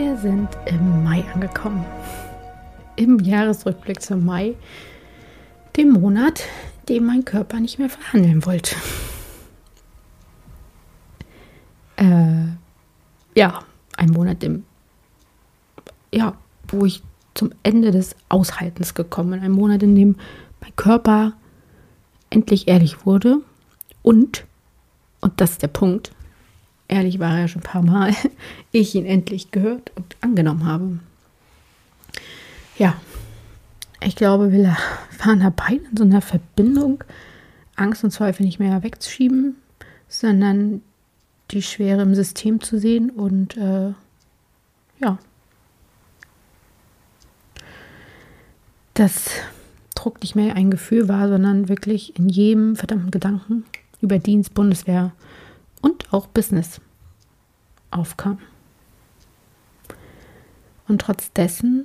Wir sind im Mai angekommen. Im Jahresrückblick zum Mai, dem Monat, den mein Körper nicht mehr verhandeln wollte. Ein Monat, wo ich zum Ende des Aushaltens gekommen bin. Ein Monat, in dem mein Körper endlich ehrlich wurde und das ist der Punkt, ehrlich war er ja schon ein paar Mal, ich ihn endlich gehört und angenommen habe. Ja, ich glaube, wir waren da beide in so einer Verbindung, Angst und Zweifel nicht mehr wegzuschieben, sondern die Schwere im System zu sehen und dass Druck nicht mehr ein Gefühl war, sondern wirklich in jedem verdammten Gedanken über Dienst, Bundeswehr und auch Business aufkam. Und trotz dessen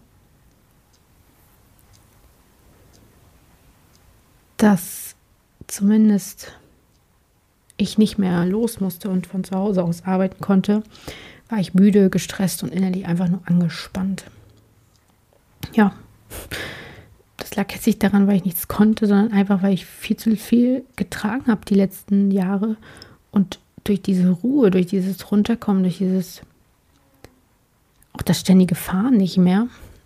dass zumindest ich nicht mehr los musste und von zu Hause aus arbeiten konnte, war ich müde, gestresst und innerlich einfach nur angespannt. Ja, das lag jetzt nicht daran, weil ich nichts konnte, sondern einfach, weil ich viel zu viel getragen habe die letzten Jahre und durch diese Ruhe, durch dieses Runterkommen, durch dieses auch das ständige Fahren nicht mehr,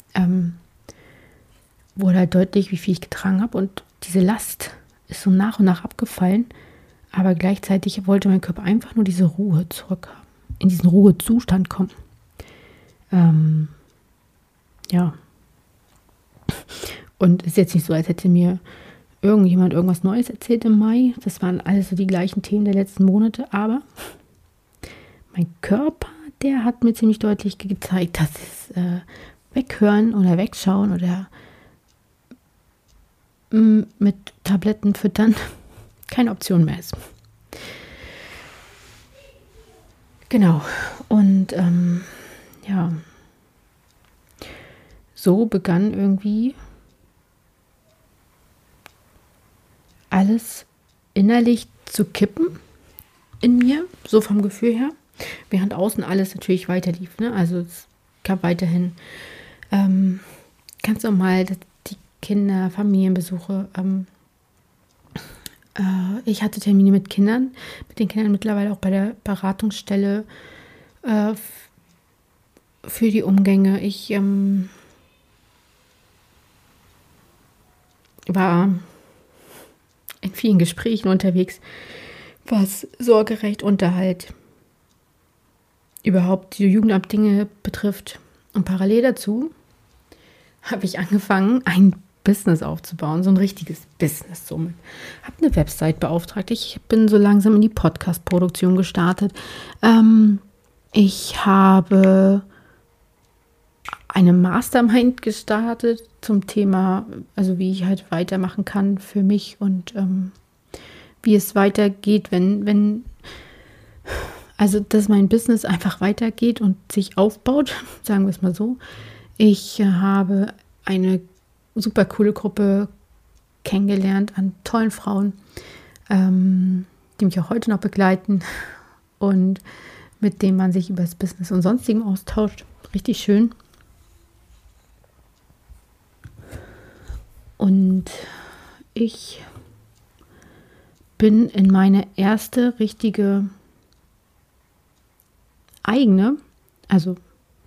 wurde halt deutlich, wie viel ich getragen habe und diese Last ist so nach und nach abgefallen, aber gleichzeitig wollte mein Körper einfach nur diese Ruhe zurückhaben, in diesen Ruhezustand kommen. Und es ist jetzt nicht so, als hätte mir irgendjemand irgendwas Neues erzählt im Mai. Das waren alles so die gleichen Themen der letzten Monate, aber mein Körper, der hat mir ziemlich deutlich gezeigt, dass es weghören oder wegschauen oder mit Tabletten füttern keine Option mehr ist. Genau. Und so begann irgendwie alles innerlich zu kippen in mir, so vom Gefühl her, während außen alles natürlich weiterlief. Ne? Also es gab weiterhin ganz normal die Kinder, Familienbesuche. Ich hatte Termine mit den Kindern mittlerweile auch bei der Beratungsstelle für die Umgänge. Ich war in vielen Gesprächen unterwegs, was Sorgerecht, Unterhalt, überhaupt die Jugendamt-Dinge betrifft. Und parallel dazu habe ich angefangen, ein Business aufzubauen, so ein richtiges Business somit. Habe eine Website beauftragt. Ich bin so langsam in die Podcast-Produktion gestartet. Ich habe eine Mastermind gestartet zum Thema, also wie ich halt weitermachen kann für mich und wie es weitergeht, dass mein Business einfach weitergeht und sich aufbaut, sagen wir es mal so. Ich habe eine super coole Gruppe kennengelernt an tollen Frauen, die mich auch heute noch begleiten und mit denen man sich über das Business und Sonstigen austauscht. Richtig schön. Und ich bin in meine erste richtige eigene, also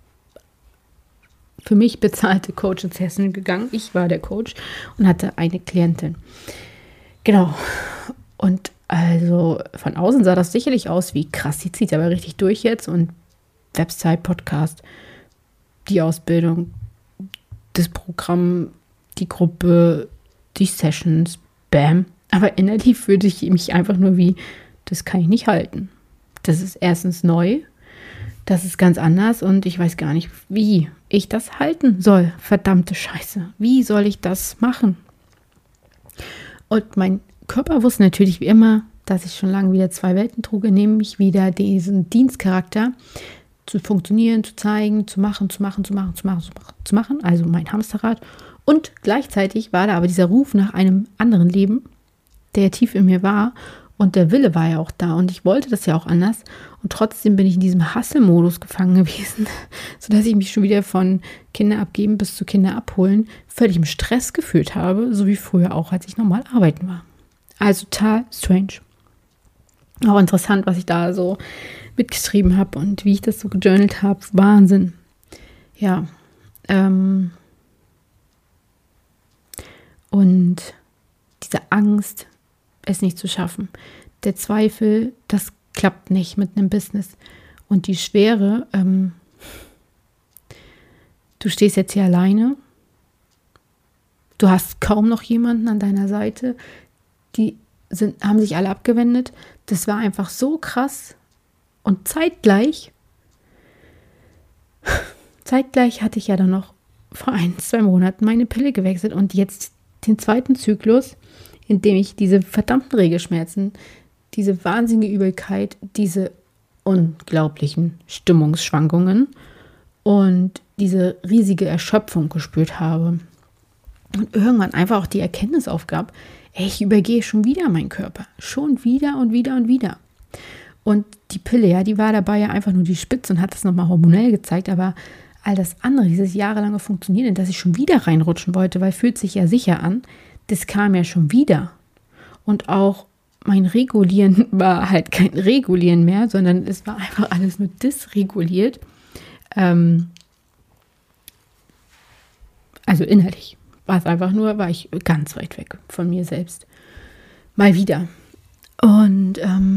für mich bezahlte Coaching-Session gegangen. Ich war der Coach und hatte eine Klientin. Genau. Und also von außen sah das sicherlich aus wie krass, die zieht aber richtig durch jetzt und Website, Podcast, die Ausbildung, das Programm, die Gruppe, die Sessions, bam. Aber innerlich fühlte ich mich einfach nur wie, das kann ich nicht halten. Das ist erstens neu, das ist ganz anders und ich weiß gar nicht, wie ich das halten soll. Verdammte Scheiße. Wie soll ich das machen? Und mein Körper wusste natürlich wie immer, dass ich schon lange wieder zwei Welten trug, nämlich wieder diesen Dienstcharakter zu funktionieren, zu zeigen, zu machen, also mein Hamsterrad. Und gleichzeitig war da aber dieser Ruf nach einem anderen Leben, der tief in mir war Und der Wille war ja auch da und ich wollte das ja auch anders. Und trotzdem bin ich in diesem Hustle-Modus gefangen gewesen, sodass ich mich schon wieder von Kinder abgeben bis zu Kinder abholen völlig im Stress gefühlt habe, so wie früher auch, als ich normal arbeiten war. Also total strange. Auch interessant, was ich da so mitgeschrieben habe und wie ich das so gejournalt habe. Wahnsinn. Ja. Und diese Angst, es nicht zu schaffen. Der Zweifel, das klappt nicht mit einem Business. Und die Schwere, du stehst jetzt hier alleine. Du hast kaum noch jemanden an deiner Seite. Die haben sich alle abgewendet. Das war einfach so krass. Und zeitgleich hatte ich ja dann noch vor 1-2 Monaten meine Pille gewechselt und jetzt den zweiten Zyklus, in dem ich diese verdammten Regelschmerzen, diese wahnsinnige Übelkeit, diese unglaublichen Stimmungsschwankungen und diese riesige Erschöpfung gespürt habe. Und irgendwann einfach auch die Erkenntnis aufgab, ich übergehe schon wieder meinen Körper. Schon wieder und wieder und wieder. Und die Pille, ja, die war dabei ja einfach nur die Spitze und hat das nochmal hormonell gezeigt, aber all das andere, dieses jahrelange Funktionieren, dass ich schon wieder reinrutschen wollte, weil fühlt sich ja sicher an, das kam ja schon wieder. Und auch mein Regulieren war halt kein Regulieren mehr, sondern es war einfach alles nur dysreguliert. Also innerlich war ich ganz weit weg von mir selbst. Mal wieder. Und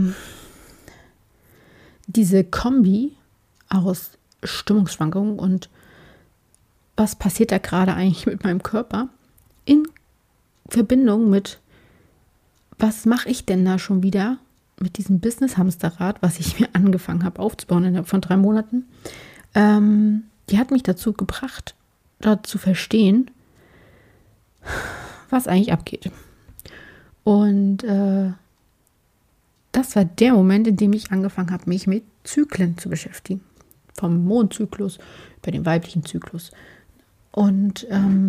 diese Kombi aus Stimmungsschwankungen und was passiert da gerade eigentlich mit meinem Körper in Verbindung mit, was mache ich denn da schon wieder mit diesem Business-Hamsterrad, was ich mir angefangen habe aufzubauen innerhalb von 3 Monaten, die hat mich dazu gebracht, da zu verstehen, was eigentlich abgeht. Und das war der Moment, in dem ich angefangen habe, mich mit Zyklen zu beschäftigen. Vom Mondzyklus über den weiblichen Zyklus. Und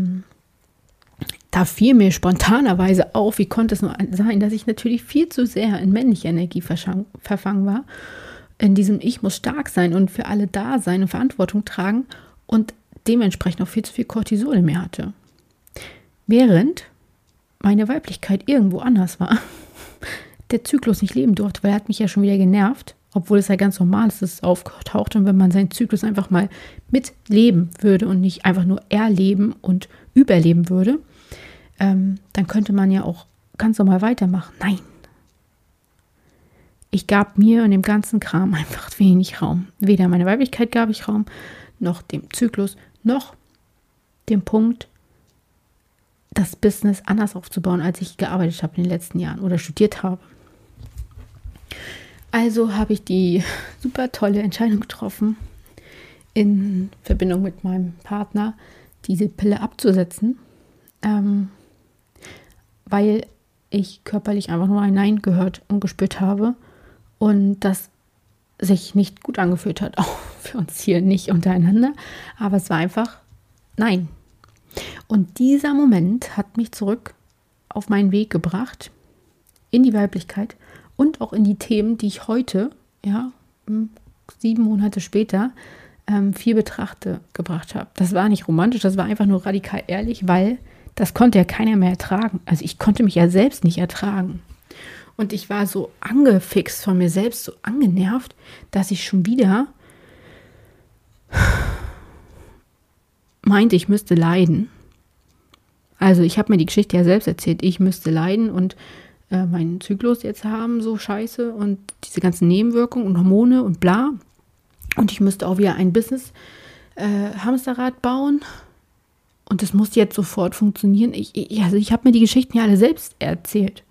da fiel mir spontanerweise auf, wie konnte es nur sein, dass ich natürlich viel zu sehr in männlicher Energie verfangen war. In diesem Ich muss stark sein und für alle da sein und Verantwortung tragen und dementsprechend auch viel zu viel Cortisol in mir hatte. Während meine Weiblichkeit irgendwo anders war, der Zyklus nicht leben durfte, weil er hat mich ja schon wieder genervt, obwohl es ja ganz normal ist, dass es auftaucht und wenn man seinen Zyklus einfach mal mitleben würde und nicht einfach nur erleben und überleben würde, dann könnte man ja auch ganz normal weitermachen. Nein. Ich gab mir und dem ganzen Kram einfach wenig Raum. Weder meiner Weiblichkeit gab ich Raum, noch dem Zyklus, noch dem Punkt, das Business anders aufzubauen, als ich gearbeitet habe in den letzten Jahren oder studiert habe. Also habe ich die super tolle Entscheidung getroffen, in Verbindung mit meinem Partner diese Pille abzusetzen, weil ich körperlich einfach nur ein Nein gehört und gespürt habe und das sich nicht gut angefühlt hat, auch für uns hier nicht untereinander, aber es war einfach Nein. Und dieser Moment hat mich zurück auf meinen Weg gebracht, in die Weiblichkeit und auch in die Themen, die ich heute, 7 Monate später, viel gebracht habe. Das war nicht romantisch, das war einfach nur radikal ehrlich, weil das konnte ja keiner mehr ertragen. Also ich konnte mich ja selbst nicht ertragen. Und ich war so angefixt von mir selbst, so angenervt, dass ich schon wieder meinte, ich müsste leiden. Also ich habe mir die Geschichte ja selbst erzählt, ich müsste leiden und meinen Zyklus jetzt haben, so scheiße und diese ganzen Nebenwirkungen und Hormone und bla. Und ich müsste auch wieder ein Business Hamsterrad bauen und das muss jetzt sofort funktionieren. Ich habe mir die Geschichten ja alle selbst erzählt.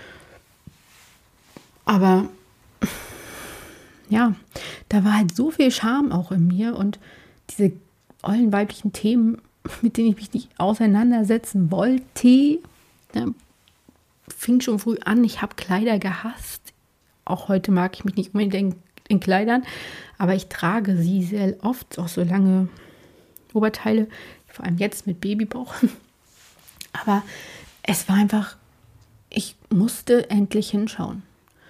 Aber ja, da war halt so viel Scham auch in mir und diese ollen weiblichen Themen, mit denen ich mich nicht auseinandersetzen wollte, fing schon früh an. Ich habe Kleider gehasst. Auch heute mag ich mich nicht unbedingt in Kleidern, aber ich trage sie sehr oft, auch so lange Oberteile, vor allem jetzt mit Babybauch. Aber es war einfach, ich musste endlich hinschauen.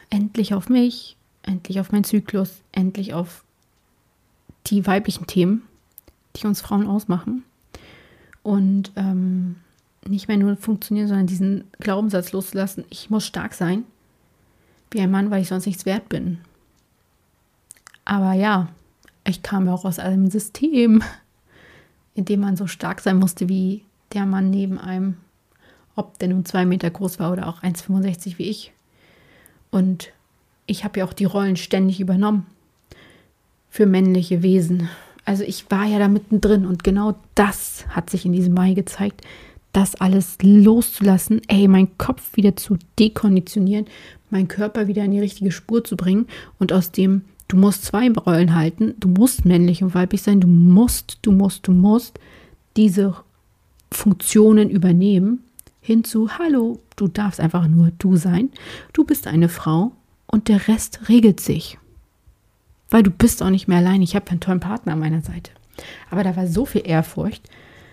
endlich auf mich, endlich auf meinen Zyklus, endlich auf die weiblichen Themen, die uns Frauen ausmachen. Und nicht mehr nur funktionieren, sondern diesen Glaubenssatz loszulassen, ich muss stark sein, wie ein Mann, weil ich sonst nichts wert bin. Aber ja, ich kam ja auch aus einem System, in dem man so stark sein musste wie der Mann neben einem, ob der nun 2 Meter groß war oder auch 1,65 wie ich. Und ich habe ja auch die Rollen ständig übernommen für männliche Wesen. Also ich war ja da mittendrin und genau das hat sich in diesem Mai gezeigt, das alles loszulassen, meinen Kopf wieder zu dekonditionieren, meinen Körper wieder in die richtige Spur zu bringen und aus dem, du musst 2 Rollen halten, du musst männlich und weiblich sein, du musst diese Funktionen übernehmen, hin zu, hallo, du darfst einfach nur du sein, du bist eine Frau und der Rest regelt sich. Weil du bist auch nicht mehr allein, ich habe einen tollen Partner an meiner Seite. Aber da war so viel Ehrfurcht,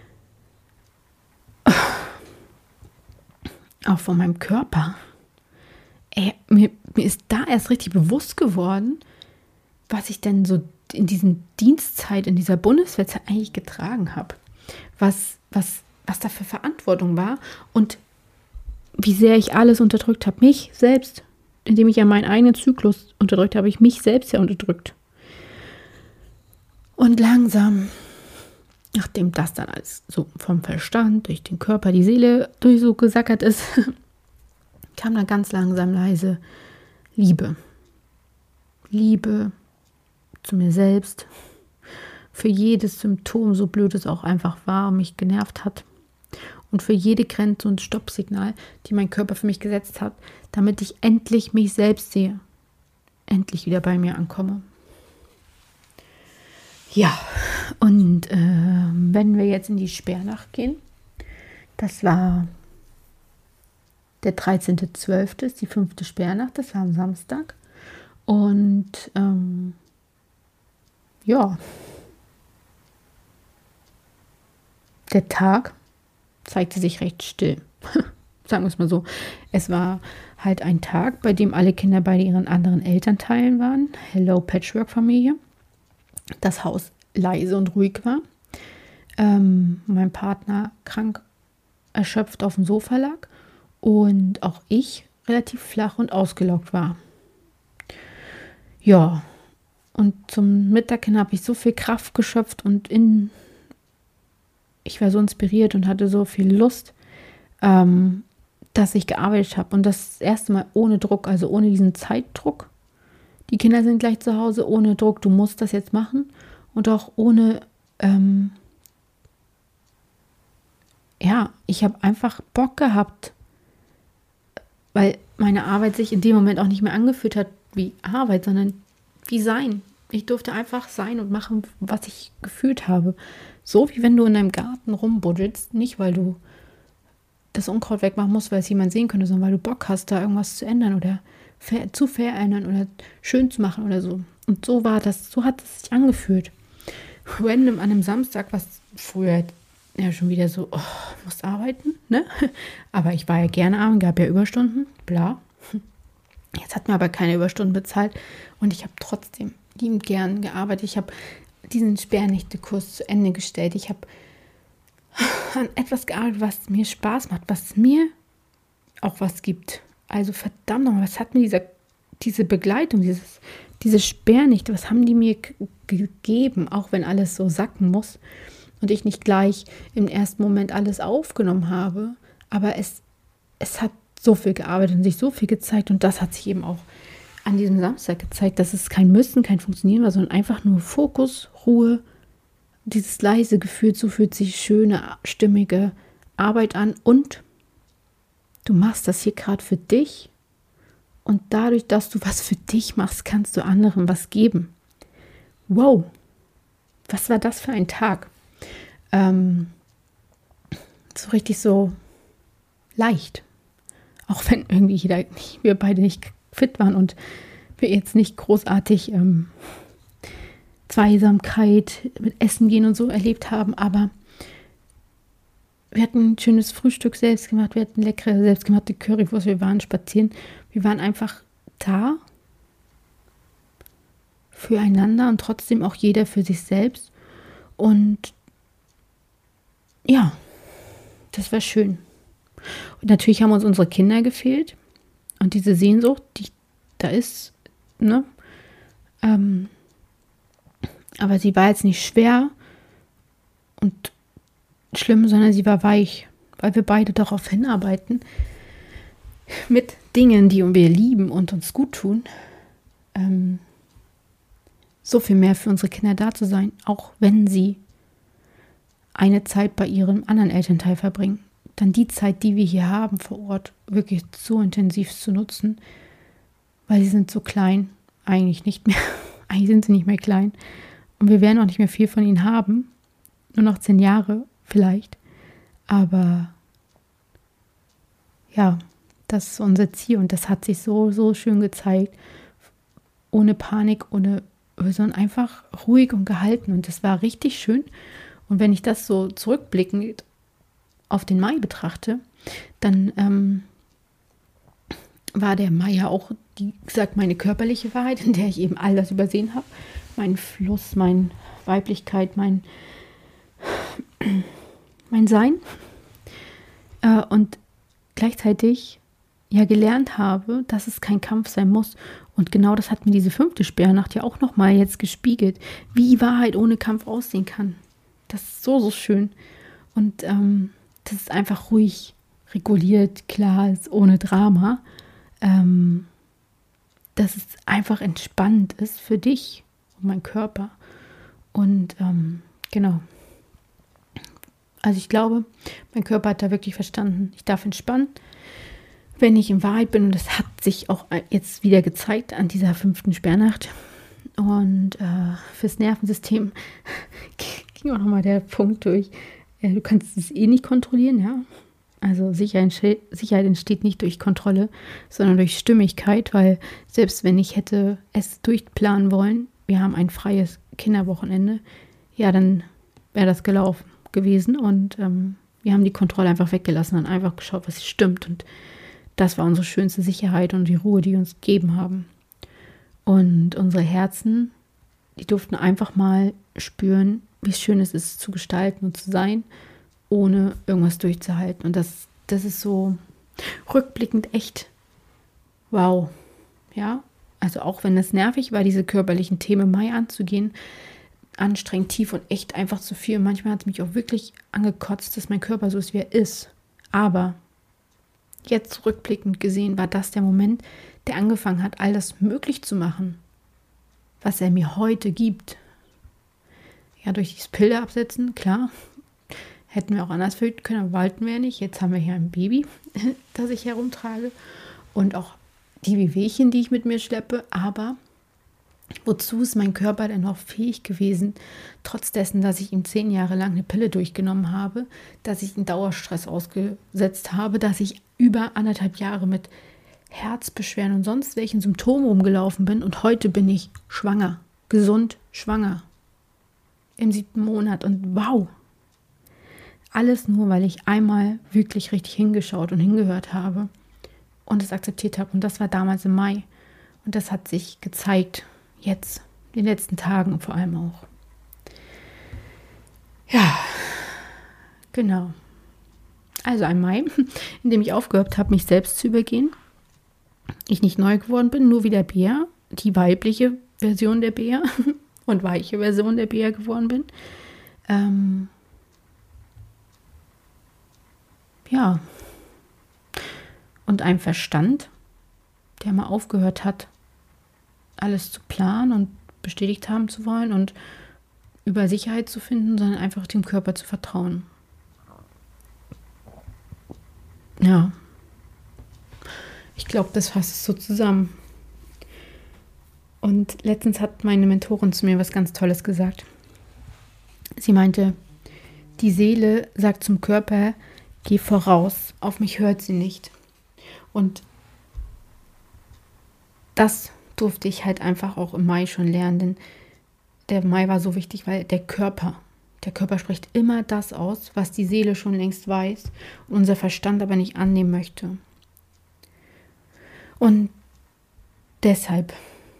auch von meinem Körper. Mir ist da erst richtig bewusst geworden, was ich denn so in diesen Dienstzeit, in dieser Bundeswehrzeit eigentlich getragen habe. Was da für Verantwortung war und wie sehr ich alles unterdrückt habe. Mich selbst, indem ich ja meinen eigenen Zyklus unterdrückt habe, ich mich selbst ja unterdrückt. Und langsam, nachdem das dann alles so vom Verstand, durch den Körper, die Seele durch so gesackert ist, kam dann ganz langsam leise Liebe. Liebe zu mir selbst, für jedes Symptom, so blöd es auch einfach war und mich genervt hat. Und für jede Grenze und Stoppsignal, die mein Körper für mich gesetzt hat, damit ich endlich mich selbst sehe. Endlich wieder bei mir ankomme. Ja, und wenn wir jetzt in die Sperrnacht gehen, das war der 13.12., ist die 5. Sperrnacht, das war am Samstag. Und der Tag zeigte sich recht still. Sagen wir es mal so. Es war halt ein Tag, bei dem alle Kinder bei ihren anderen Elternteilen waren. Hello Patchwork-Familie. Das Haus leise und ruhig war. Mein Partner krank, erschöpft auf dem Sofa lag. Und auch ich relativ flach und ausgelaugt war. Ja, und zum Mittag hin habe ich so viel Kraft geschöpft und ich war so inspiriert und hatte so viel Lust, dass ich gearbeitet habe. Und das erste Mal ohne Druck, also ohne diesen Zeitdruck. Die Kinder sind gleich zu Hause, ohne Druck, du musst das jetzt machen. Und auch ohne, ich habe einfach Bock gehabt, weil meine Arbeit sich in dem Moment auch nicht mehr angefühlt hat wie Arbeit, sondern wie Sein. Ich durfte einfach sein und machen, was ich gefühlt habe. So wie wenn du in deinem Garten rumbuddelst, nicht weil du das Unkraut wegmachen musst, weil es jemand sehen könnte, sondern weil du Bock hast, da irgendwas zu ändern oder zu verändern oder schön zu machen oder so. Und so war das, so hat es sich angefühlt. Random an einem Samstag, was früher ja schon wieder so, musst arbeiten, ne? Aber ich war ja gerne arbeiten, gab ja Überstunden, bla. Jetzt hat mir aber keine Überstunden bezahlt und ich habe trotzdem liebend gern gearbeitet. Ich habe diesen Sperrnächte-Kurs zu Ende gestellt. Ich habe an etwas gearbeitet, was mir Spaß macht, was mir auch was gibt. Also verdammt nochmal, was hat mir diese Begleitung, diese Sperrnächte, was haben die mir gegeben, auch wenn alles so sacken muss und ich nicht gleich im ersten Moment alles aufgenommen habe. Aber es hat so viel gearbeitet und sich so viel gezeigt und das hat sich eben auch an diesem Samstag gezeigt, dass es kein Müssen, kein Funktionieren war, sondern einfach nur Fokus, Ruhe, dieses leise Gefühl, so fühlt sich schöne, stimmige Arbeit an und du machst das hier gerade für dich und dadurch, dass du was für dich machst, kannst du anderen was geben. Wow, was war das für ein Tag? So richtig so leicht. Auch wenn irgendwie wir beide nicht fit waren und wir jetzt nicht großartig Zweisamkeit mit Essen gehen und so erlebt haben, aber wir hatten ein schönes Frühstück selbst gemacht, wir hatten leckere selbstgemachte Currywurst, wir waren spazieren, wir waren einfach da füreinander und trotzdem auch jeder für sich selbst. Und ja, das war schön. Und natürlich haben uns unsere Kinder gefehlt und diese Sehnsucht, die da ist, ne? Aber sie war jetzt nicht schwer und schlimm, sondern sie war weich, weil wir beide darauf hinarbeiten, mit Dingen, die wir lieben und uns gut tun, so viel mehr für unsere Kinder da zu sein, auch wenn sie eine Zeit bei ihrem anderen Elternteil verbringen. Dann die Zeit, die wir hier haben vor Ort, wirklich so intensiv zu nutzen, weil sie sind so klein, eigentlich nicht mehr, eigentlich sind sie nicht mehr klein und wir werden auch nicht mehr viel von ihnen haben, nur noch 10 Jahre vielleicht, aber ja, das ist unser Ziel und das hat sich so, so schön gezeigt, ohne Panik, sondern einfach ruhig und gehalten und das war richtig schön. Und wenn ich das so zurückblickend auf den Mai betrachte, dann war der Mai ja auch, wie gesagt, meine körperliche Wahrheit, in der ich eben all das übersehen habe. Mein Fluss, meine Weiblichkeit, mein Sein. Und gleichzeitig ja gelernt habe, dass es kein Kampf sein muss. Und genau das hat mir diese 5. Sperrnacht ja auch nochmal jetzt gespiegelt, wie Wahrheit ohne Kampf aussehen kann. Das ist so, so schön. Und das ist einfach ruhig, reguliert, klar, ist ohne Drama. Dass es einfach entspannt ist für dich und mein Körper. Und genau. Also ich glaube, mein Körper hat da wirklich verstanden, ich darf entspannen, wenn ich in Wahrheit bin. Und das hat sich auch jetzt wieder gezeigt an dieser 5. Sperrnacht. Und fürs Nervensystem ging auch nochmal der Punkt durch. Du kannst es nicht kontrollieren, ja. Also Sicherheit entsteht nicht durch Kontrolle, sondern durch Stimmigkeit, weil selbst wenn ich hätte es durchplanen wollen, wir haben ein freies Kinderwochenende, ja, dann wäre das gelaufen gewesen und wir haben die Kontrolle einfach weggelassen und einfach geschaut, was stimmt und das war unsere schönste Sicherheit und die Ruhe, die wir uns gegeben haben. Und unsere Herzen, die durften einfach mal spüren, wie schön es ist, zu gestalten und zu sein, ohne irgendwas durchzuhalten. Und das ist so rückblickend echt wow. Ja, also auch wenn es nervig war, diese körperlichen Themen im Mai anzugehen, anstrengend, tief und echt einfach zu viel. Manchmal hat es mich auch wirklich angekotzt, dass mein Körper so ist, wie er ist. Aber jetzt rückblickend gesehen war das der Moment, der angefangen hat, all das möglich zu machen, was er mir heute gibt. Ja, durch dieses Pille absetzen, klar, hätten wir auch anders verhüten können, aber wollten wir nicht. Jetzt haben wir hier ein Baby, das ich herumtrage und auch die Wehwehchen, die ich mit mir schleppe, aber wozu ist mein Körper denn noch fähig gewesen, trotz dessen, dass ich ihm 10 Jahre lang eine Pille durchgenommen habe, dass ich einen Dauerstress ausgesetzt habe, dass ich über 1,5 Jahre mit Herzbeschwerden und sonst welchen Symptomen rumgelaufen bin und heute bin ich schwanger, gesund schwanger, im 7. Monat und wow, alles nur, weil ich einmal wirklich richtig hingeschaut und hingehört habe und es akzeptiert habe und das war damals im Mai und das hat sich gezeigt, jetzt, in den letzten Tagen vor allem auch. Ja, genau. Also ein Mai, in dem ich aufgehört habe, mich selbst zu übergehen. Ich nicht neu geworden bin, nur wie der Bär, die weibliche Version der Bär und weiche Version der Bär geworden bin. Ja. Und ein Verstand, der mal aufgehört hat, alles zu planen und bestätigt haben zu wollen und über Sicherheit zu finden, sondern einfach dem Körper zu vertrauen. Ja. Ich glaube, das fasst es so zusammen. Und letztens hat meine Mentorin zu mir was ganz Tolles gesagt. Sie meinte, die Seele sagt zum Körper, geh voraus, auf mich hört sie nicht. Und das durfte ich halt einfach auch im Mai schon lernen, denn der Mai war so wichtig, weil der Körper spricht immer das aus, was die Seele schon längst weiß und unser Verstand aber nicht annehmen möchte. Und Deshalb,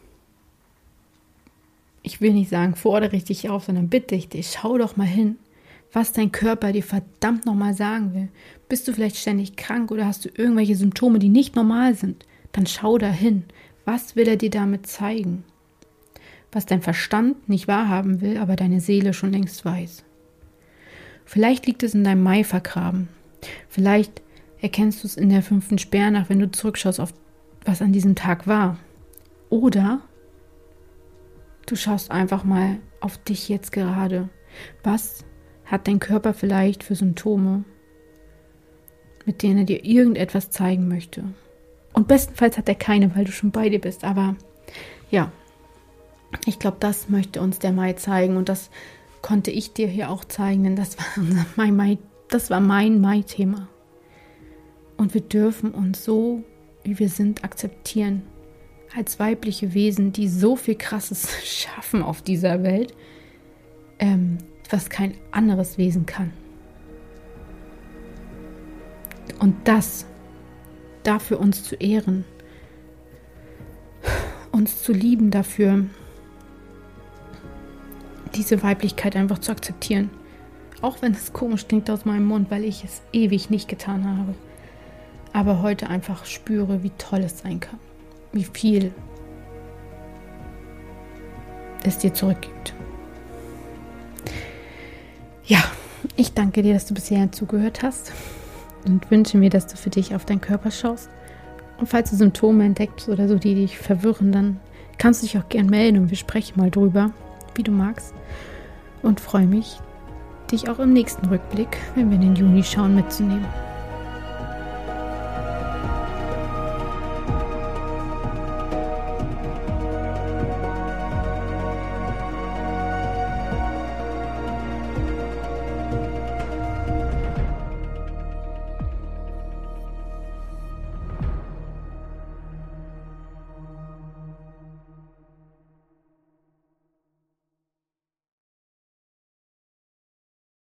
ich will nicht sagen, fordere ich dich auf, sondern bitte ich dich, schau doch mal hin, was dein Körper dir verdammt nochmal sagen will. Bist du vielleicht ständig krank oder hast du irgendwelche Symptome, die nicht normal sind? Dann schau da hin. Was will er dir damit zeigen? Was dein Verstand nicht wahrhaben will, aber deine Seele schon längst weiß. Vielleicht liegt es in deinem Mai vergraben. Vielleicht erkennst du es in der 5. Sperrnacht, wenn du zurückschaust auf was an diesem Tag war. Oder du schaust einfach mal auf dich jetzt gerade. Was hat dein Körper vielleicht für Symptome, mit denen er dir irgendetwas zeigen möchte? Und bestenfalls hat er keine, weil du schon bei dir bist. Aber ja, ich glaube, das möchte uns der Mai zeigen. Und das konnte ich dir hier auch zeigen, denn das war mein Mai-Thema. Und wir dürfen uns so, wie wir sind, akzeptieren. Als weibliche Wesen, die so viel Krasses schaffen auf dieser Welt, was kein anderes Wesen kann. Und das dafür uns zu ehren, uns zu lieben dafür, diese Weiblichkeit einfach zu akzeptieren. Auch wenn es komisch klingt aus meinem Mund, weil ich es ewig nicht getan habe. Aber heute einfach spüre, wie toll es sein kann. Wie viel es dir zurückgibt. Ja, ich danke dir, dass du bisher zugehört hast und wünsche mir, dass du für dich auf deinen Körper schaust. Und falls du Symptome entdeckst oder so, die dich verwirren, dann kannst du dich auch gern melden und wir sprechen mal drüber, wie du magst. Und freue mich, dich auch im nächsten Rückblick, wenn wir in den Juni schauen, mitzunehmen.